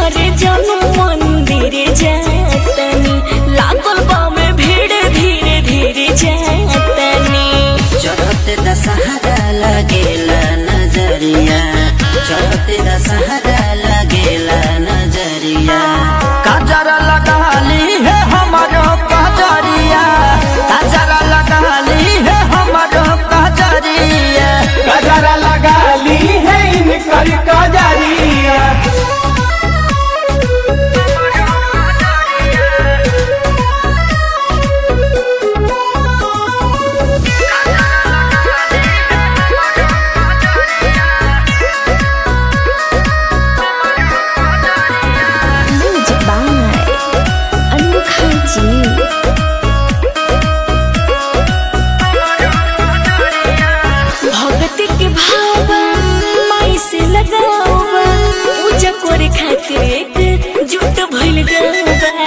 झरे जनु मंदिर जातनी लागल बामे भीड़ धीरे धीरे जातनी। चढ़ते दशहरा लगेला नजरिया, चढ़ते दशहरा लगेला नजरिया। कजरा लगाली है हमारो कजरिया, कजरा लगाली है हमारो कजरिया, कजरा लगाली है इनकर कजरिया। भक्ति के भावा माई से लगावा पूजा करे खातिर एक जुट भइल गावा।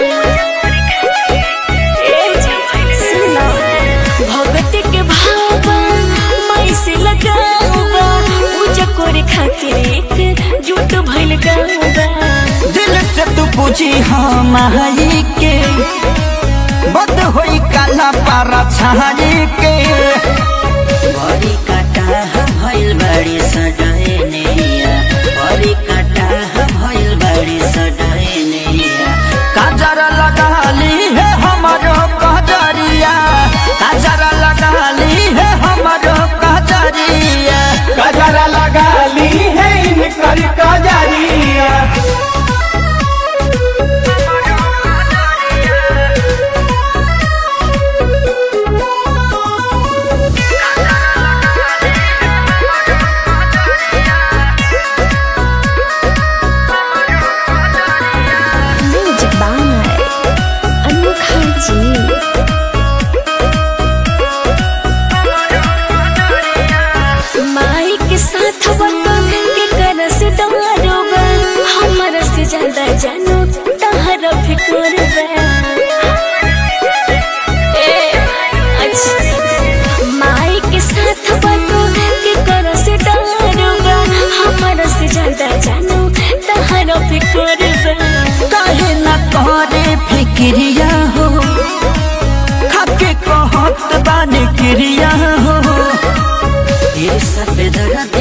भक्ति के भावा माई से लगावा पूजा करे खातिर एक जुट भइल गावा। दिल से तू पूछी हम माई के बद होई काला पारा छाई के। बड़ी काटा भइल बड़ी सजाए नैया, बड़ी काटा भइल बड़ी सजाए नैया। कजरा लगाली है हमारो कजरिया, कजरा लगाली है हमारो कजरिया, कजरा लगाली है इनकर कजरिया। माई के साथ बटन के करस डरोबा हमर से ज्यादा जानो तहरा फिकर बा। माई के साथ बटन के करस डरोबा हमर से ज्यादा जानो तहरा फिकर बा। काहे न करे फिक्रिया हो, खाके कहत बानी क्रिया हो। ये सब दर्द